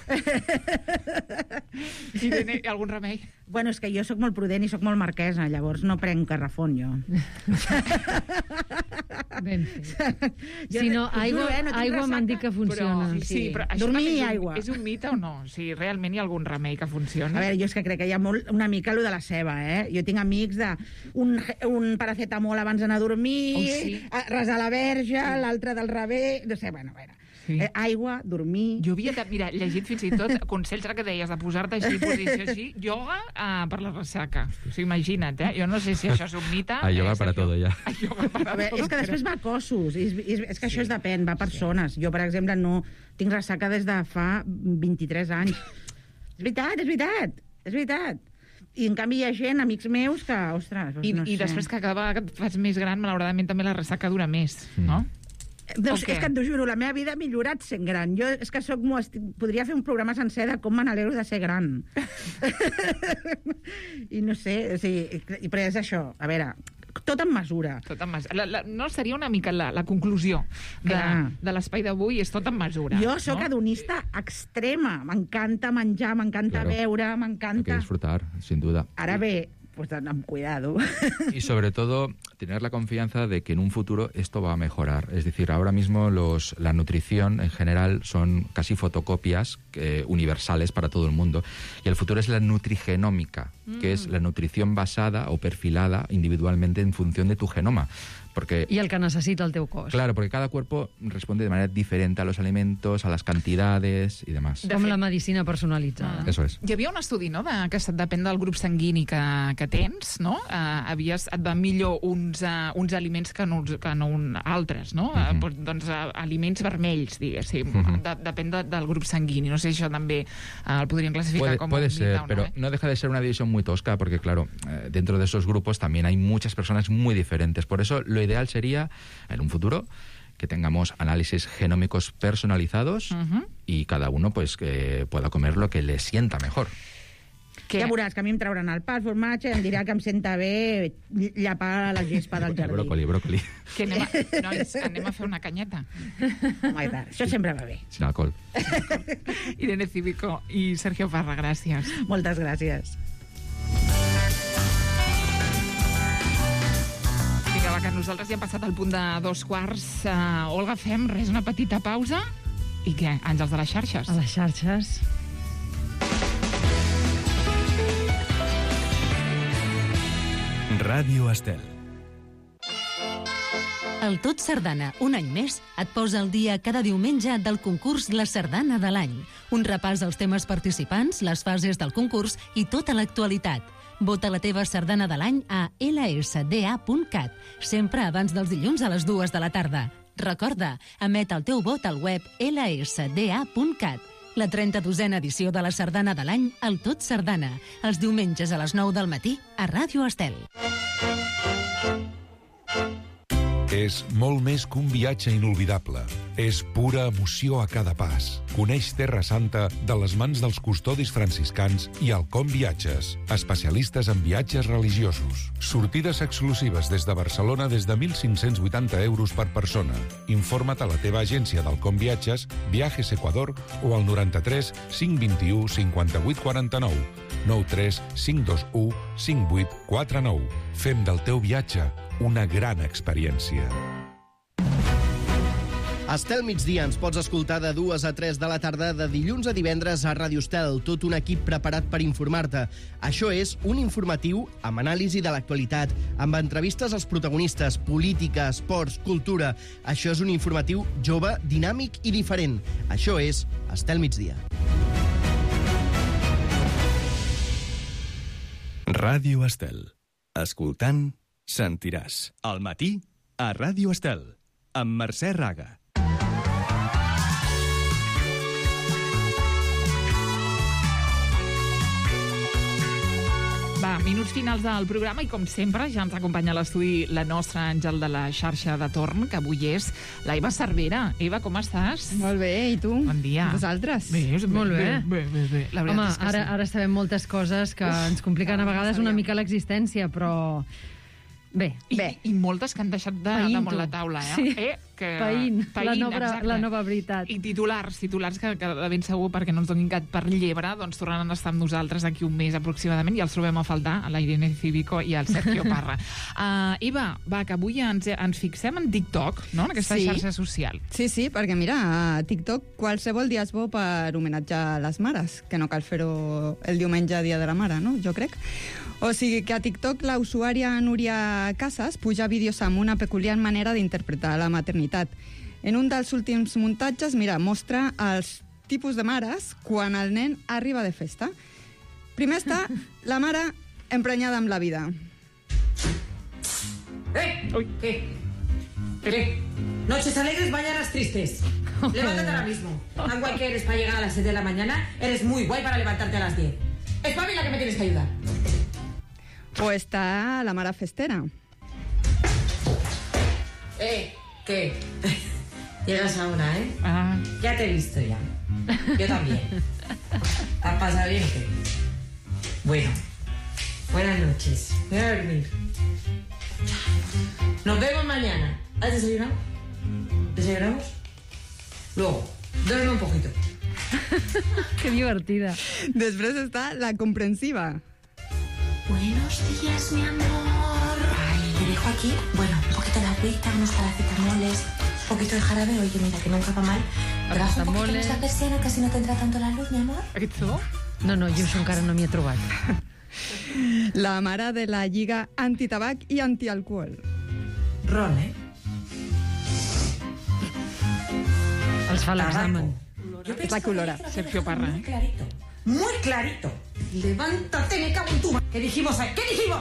I tiene algun remei? Bueno, és que jo sóc molt prudent i sóc molt marquesa, llavors no prenc garrafón, jo. Ben fet. Si no, aigua, eh, no aigua m'han dit que funciona. Però, sí, sí, però això Dormir és i un, aigua. És un mite o no? O sigui, realment hi ha algun remei que funcioni? A veure, jo és que crec que hi ha molt, una mica lo de la ceba, eh? Jo tinc amics de un, un paracetamol abans d'anar a dormir, oh, sí. resar la verge, l'altre del revés... No sé, bueno, a veure... Sí. Eh, aigua, dormir... Jo havia, de, mira, llegit fins i tot consells que deies de posar-te així, posició així, ioga uh, per la ressaca. O sigui, imagina't, eh? Jo no sé si això és un mite... A yoga eh, para todo, ja. A yoga para veure, todo. És que després va a cossos, és, és, és que sí. Això es depèn, va per sí. Zones. Jo, per exemple, no tinc ressaca des de fa vint-i-tres anys. És veritat, és veritat, és veritat. I, en canvi, hi ha gent, amics meus, que, ostres, I, no i sé. després que cada vegada que et fas més gran, malauradament, també la ressaca dura més, mm. no? Doncs és que et juro, la meva vida ha millorat sent gran. Jo és que soc molt... Podria fer un programa sencer de com me n'alegro de ser gran. I no sé, o sigui, però és això. A veure, tot en mesura. Tot en mesura. La, la, no seria una mica la, la conclusió de, de l'espai d'avui, és tot en mesura. Jo sóc no? hedonista extrema. M'encanta menjar, m'encanta claro. Beure, m'encanta... Hay que disfrutar, sin duda. Ara bé, pues amb cuidado. Y sobre todo, tener la confianza de que en un futuro esto va a mejorar. Es decir, ahora mismo los, la nutrición en general son casi fotocopias eh, universales para todo el mundo. Y el futuro es la nutrigenómica, mm. que es la nutrición basada o perfilada individualmente en función de tu genoma. Porque, y el que necesita el teu cos. Claro, porque cada cuerpo responde de manera diferente a los alimentos, a las cantidades y demás. Com la medicina personalitzada. Ah. Eso es. Hi havia un estudi, no?, de, que depèn del grup sanguini que, que tens, no? Uh, havies, et van millor uns, uh, uns aliments que no, que no un, altres, no? Uh -huh. uh, doncs uh, aliments vermells, diguéssim. Uh -huh. de, depèn de, del grup sanguini. No sé si això també uh, el podríem classificar puede, com puede un ser, mite o no, pero eh? no deja de ser una división muy tosca, porque claro, eh, dentro de esos grupos también hay muchas personas muy diferentes. Por eso lo ideal sería, en un futuro, que tengamos análisis genómicos personalizados uh-huh. y cada uno pues que pueda comer lo que le sienta mejor. Que... Ja veuràs que a mi em trauran el pa, el formatge, em dirà que em senta bé llapar la gespa del jardí. Bròcoli, bròcoli. Que anem a, nois, anem a fer una canyeta. Home, tant, això sempre va bé. Sin alcohol. Irene Cívico i Sergio Parra, gràcies. Moltes gràcies. Va, que nosaltres ja hem passat al punt de dos quarts. Uh, Olga, fem res, una petita pausa. I què? Àngels de les xarxes. A les xarxes. Ràdio Estel. El Tot Sardana, un any més, et posa al dia cada diumenge del concurs La Sardana de l'any. Un repàs als temes participants, les fases del concurs i tota l'actualitat. Vota la teva sardana de l'any a ela esse de a punt cat, sempre abans dels dilluns a les dues de la tarda. Recorda, emet el teu vot al web ela esse de a punt cat. La trenta-dosena edició de la sardana de l'any, el Tot Sardana, els diumenges a les nou del matí a Ràdio Estel. És molt més que un viatge inolvidable. És pura emoció a cada pas. Coneix Terra Santa de les mans dels custodis franciscans i Alcom Viatges, especialistes en viatges religiosos. Sortides exclusives des de Barcelona des de mil cinc-cents vuitanta euros per persona. Informa't a la teva agència d'Alcom Viatges, Viajes Ecuador o al noranta-tres cinc vint-i-u cinquanta-vuit quaranta-nou, nou tres cinc dos u cinc vuit quatre nou. Fem del teu viatge una gran experiència. Estel Migdia ens pots escoltar de dues a tres de la tarda de dilluns a divendres a Ràdio Estel, tot un equip preparat per informar-te. Això és un informatiu amb anàlisi de l'actualitat, amb entrevistes als protagonistes, política, esports, cultura. Això és un informatiu jove, dinàmic i diferent. Això és Estel Migdia. Ràdio Estel. Escoltant, sentiràs. Al matí, a Ràdio Estel, amb Mercè Raga. Va, minuts finals del programa i, com sempre, ja ens acompanya a l'estudi la nostra àngel de la xarxa de torn, que avui és la Eva Cervera. Eva, com estàs? Molt bé, i tu? Bon dia. Vosaltres? Bé, bé, Molt bé. bé, bé, bé. La veritat Home, és que ara, sí. ara sabem moltes coses que ens compliquen a vegades una mica l'existència, però... Bé. I, Bé. I moltes que han deixat de, damunt la taula, eh? Sí. eh? Que... Païn, Païn, la, nova, exacte. la nova veritat. I titulars, titulars que, que de ben segur, perquè no ens donin gat per llebre, doncs tornaran a estar amb nosaltres d'aquí un mes aproximadament i els trobem a faltar, a la Irene Cívico i al Sergio Parra. Uh, Eva, va, que avui ens, ens fixem en TikTok, no?, en aquesta sí. xarxa social. Sí, sí, perquè mira, a TikTok qualsevol dia és bo per homenatjar les mares, que no cal fer-ho el diumenge, dia de la mare, no?, jo crec. O sigui que a TikTok la usuària Núria Casas puja vídeos amb una peculiar manera d'interpretar la maternitat. En un dels últims muntatges, mira, mostra els tipus de mares quan el nen arriba de festa. Primer està la mare emprenyada amb la vida. ¡Eh! ¿Qué? ¿Qué? Noches alegres, mañanas tristes. Levántate ahora mismo. Tan guay que eres para llegar a las siete de la mañana, eres muy guay para levantarte a las diez. Espabila que me tienes que ayudar. O está la mare festera. Eh, ¿qué? Llegas ahora, ¿eh? Ah. Ya te he visto ya. Yo también. ¿Has pasado bien o qué? Bueno, buenas noches. Voy a dormir. Nos vemos mañana. ¿Has desayunado? ¿Desayunamos? Luego, duerme un poquito. Que divertida. Després està la comprensiva. Buenos días, mi amor. Ay, te dejo aquí, bueno, un poquito de agüita, unos paracetamoles, un poquito de jarabe. Oye, mira, que nunca va mal. Trabaja un poquito més la persiana, que si no tendrá tanto la luz, mi amor. Aquest so? No, no, jo això encara no m'hi he trobat. La mare de la Lliga Antitabac i Antialcohol. Ron, eh? Els fa l'examen. És la colora. Sergio Parra, Muy clarito, muy clarito. Levántate, me cago en tu... ¿Qué dijimos? ¿Qué dijimos?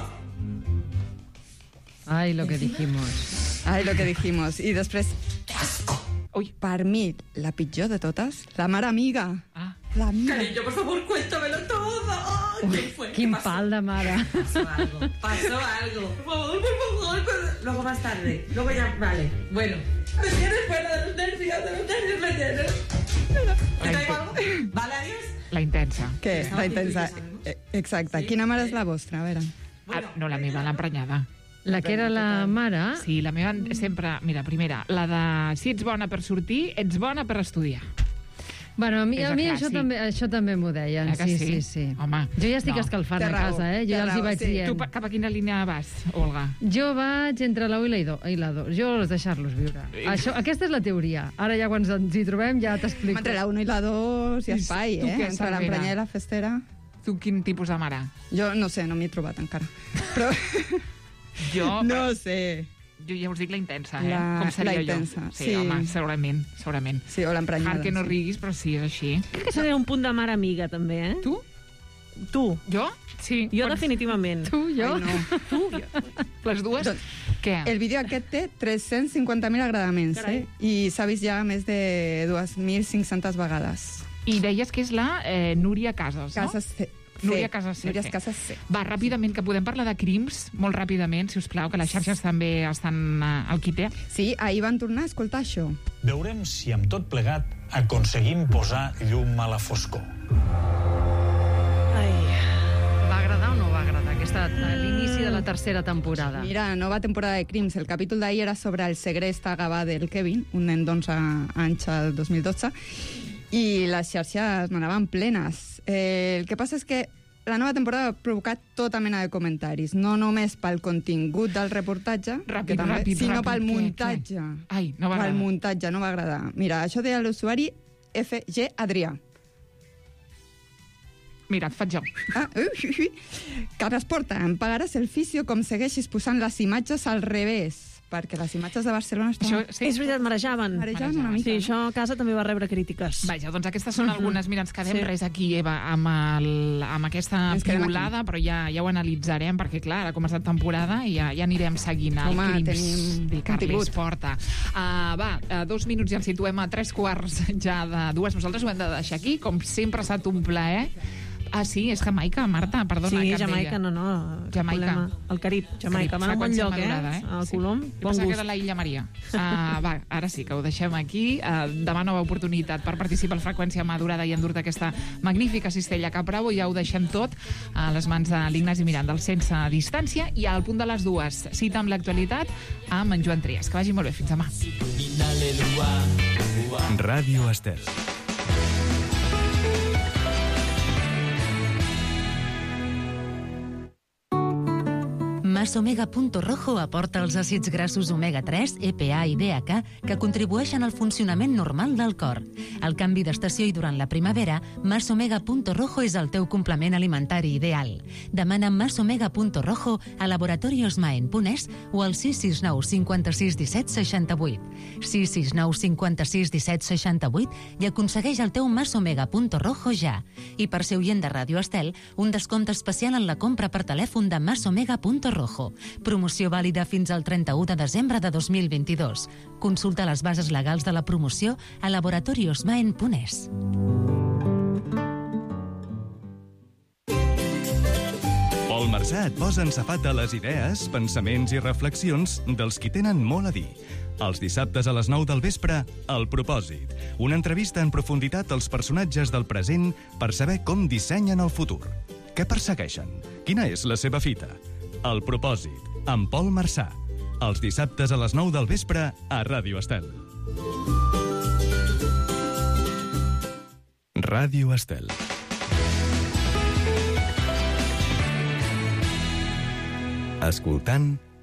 Ai, lo que dijimos. Ai, lo que dijimos. I després, Ui. per mi, la pitjor de totes, la mare amiga. Ah. La amiga. Cariño, por favor, cuéntamelo todo. Oh, Ui, ¿qué fue? quin ¿Qué pasó? pal de mare. Pasó algo, pasó algo. Por favor, por favor. Luego más tarde. Luego ya, vale. Bueno. Me tienes fuera de los nervios, de los nervios me tienes. ¿Te traigo algo? Vale, adiós. La intensa. Què? La intensa. Eh, Exacte. Sí? Quina mare és la vostra? A veure. Ah, no, la meva, l'emprenyada. La que era la mare... Sí, la meva sempre... Mira, primera, la de si ets bona per sortir, ets bona per estudiar. Bueno, a mi, És a mi el això clàssic. també, això també m'ho deien. Eh que sí, sí? sí, sí. Home, jo ja estic no. escalfant Té a raó, casa, eh? Jo té ja els hi raó, vaig sí. dient. Tu pa- cap a quina línia vas, Olga? Jo vaig entre la u i la i do- i la dos. Jo els deixar-los viure. Això, aquesta és la teoria. Ara ja quan ens hi trobem ja t'explico. Entre la uno i la dos hi ha espai, Tu eh? què, Entre Cervera? l'emprenyada i la festera. Tu quin tipus de mare? Jo no sé, no m'hi he trobat encara. Però Jo, no sé. jo ja us dic la intensa, eh? La- Com seria la jo? intensa, Sí, sí. home, segurament, segurament. Sí, o l'emprenyada. Hard que no sí. riguis, però sí, és així. Crec que seria un punt de mare amiga, també, eh? Tu? Tu. Jo? Sí. Jo, Pots- definitivament. Tu, jo? Ai, no. Tu? Jo. Les dues? Doncs, Què? El vídeo aquest té tres-cents cinquanta mil agradaments, Carai. eh? I s'ha vist ja més de dos mil cinc-centes vegades. I deies que és la eh, Núria Casas, no? Cases C. Núria Casas C. Núria Casas C. Va, ràpidament, que podem parlar de crims, molt ràpidament, si us plau, que les xarxes també estan eh, al quite. Sí, ahir van tornar a escoltar això. Veurem si amb tot plegat aconseguim posar llum a la foscor. Ai. Va agradar o no va agradar aquesta, l'inici de la tercera temporada? Mira, nova temporada de Crims. El capítol d'ahir era sobre el segrest a Gavà del Kevin, un nen d'onze anys al dos mil dotze, i les xarxes n'anaven plenes. Eh, el que passa és que la nova temporada ha provocat tota mena de comentaris, no només pel contingut del reportatge, Ràpid, que també, ràpid, sinó ràpid, pel què, muntatge. què? Ai, no va Pel agradar. muntatge, no va agradar. Mira, això deia l'usuari F G Adrià. Mira, et faig jo. Ah, ui, ui, ui. Carles Porta, em pagaràs el fisio com segueixis posant les imatges al revés, perquè les imatges de Barcelona estan... Això, sí. És veritat, marejaven. Marejaven una mica, Sí, no? això a casa també va rebre crítiques. Vaja, doncs aquestes són algunes. Mira, ens quedem Sí. res aquí, Eva, amb, el, amb aquesta Ens quedem piulada, però ja, ja ho analitzarem, perquè, clar, ha començat temporada i ja, ja anirem seguint el Home, Crims tenim de Carles contingut. Porta. Uh, va, uh, dos minuts i el situem a tres quarts ja de dues. Nosaltres ho hem de deixar aquí. Com sempre ha estat un plaer. Ah, sí, és Jamaica, Marta, perdona. Sí, que et Jamaica, deia. no, no. Jamaica. Problema. El Carib, Jamaica. Van a un bon Freqüència lloc, eh? madurada, El Sí. Colom, Jo bon pensava que gust. era la Illa Maria. Uh, va, ara sí que ho deixem aquí. Uh, demà nova oportunitat per participar al Freqüència Madurada i endur-te aquesta magnífica cistella Cap Bravo. Ja ho deixem tot a les mans de l'Ignasi Miranda, el Sense Distància, i al punt de les dues, cita amb l'actualitat amb en Joan Trias. Que vagi molt bé. Fins demà. Ràdio Estel. Masomega.rojo aporta els àcids grassos omega tres, E P A i D H A que contribueixen al funcionament normal del cor. Al canvi d'estació i durant la primavera, Masomega.rojo és el teu complement alimentari ideal. Demana Masomega.rojo a Laboratorios Maen Punès o al sis sis nou cinquanta-sis disset seixanta-vuit. sis sis nou cinquanta-sis disset seixanta-vuit i aconsegueix el teu Masomega.rojo ja. I per ser oient de Ràdio Estel, un descompte especial en la compra per telèfon de Masomega.rojo. Promoció vàlida fins al trenta-u de desembre de dos mil vint-i-dos. Consulta les bases legals de la promoció a Laboratorios Maen Punès. Pol Marsà et posa en safata les idees, pensaments i reflexions dels qui tenen molt a dir. Els dissabtes a les nou del vespre, El Propòsit. Una entrevista en profunditat als personatges del present per saber com dissenyen el futur. Què persegueixen? Quina és la seva fita? El Propòsit, amb Pol Marsà. Els dissabtes a les nou del vespre a Ràdio Estel. Ràdio Estel. Escoltant